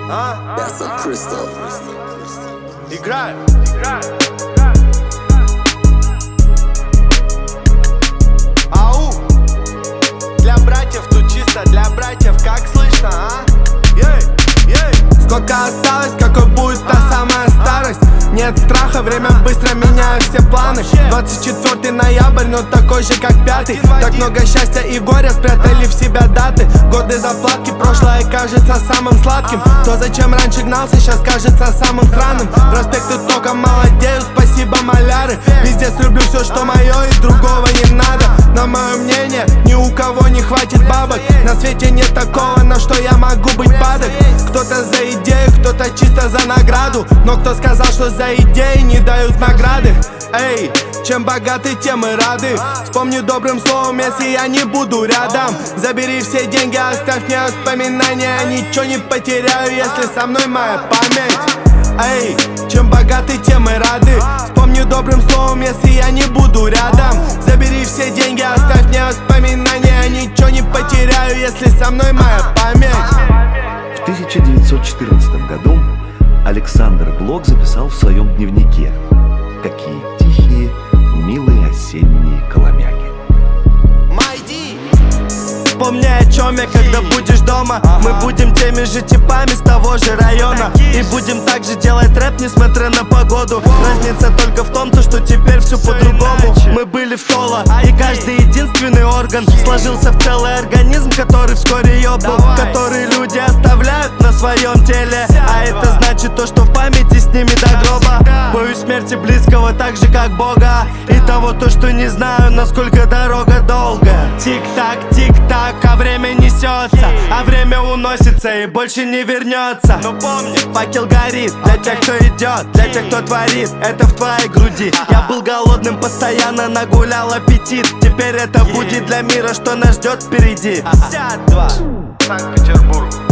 Acid Crystal. Играй. Ау. Для братьев тут чисто, для братьев, как слышно, а? Сколько осталось, какой будет та самая старость? Нет страха, время быстро меняет все планы. 24 ноябрь, но такой же, как 5. Так много счастья и горя спрятали в себя даты. Годы заплатки, прошлое кажется самым сладким. То, зачем раньше гнался, сейчас кажется самым странным. Проспекты только молодеют, спасибо, маляры. Везде срублю все, что мое, и другого не надо. На мое мнение, ни у кого не хватит бабок. На свете нет такого, на что я могу быть падок. Кто-то за идею, кто-то чисто за награду. Но кто сказал, что за идеи не дают награды? Эй, чем богаты, тем и рады. Вспомни добрым словом, если я не буду рядом. Забери все деньги, оставь мне воспоминания. Ничего не потеряю, если со мной моя память. Эй, чем богаты, тем и рады. Вспомни добрым словом, если я не буду рядом. Забери все деньги, оставь мне воспоминания. Ничего не потеряю, если со мной моя память. В 1914 году Александр Блок записал в своем дневнике: «Какие тихие, милые осенние коломяги». Помни, о чем я, когда будешь дома. Мы будем теми же типами с того же района. И будем также делать рэп, несмотря на погоду. Разница только в том, что теперь все по-другому. Мы были в соло, и каждый единственный орган сложился в целый организм, который вскоре ёбнул. Который люди оставляют на своем теле. А это значит то, что в памяти с ними до гроба. Боюсь смерти близкого так же, как Бога. И того, то, что не знаю, насколько дорога долгая. Тик-так, тик-так, а время несется, а время уносится и больше не вернется. Но помни, факел горит для тех, кто идет, для тех, кто творит. Это в твоей груди. Я был голодным, постоянно нагулял аппетит. Теперь это будет для мира, что нас ждет впереди. Санкт-Петербург.